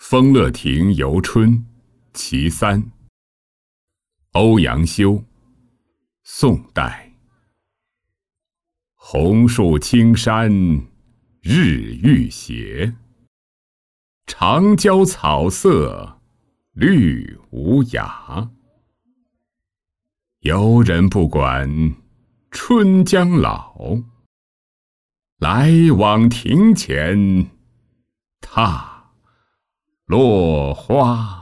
《丰乐亭游春·其三》欧阳修，宋代。红树青山日欲斜，长郊草色绿无涯。游人不管春将老，来往庭前踏落花。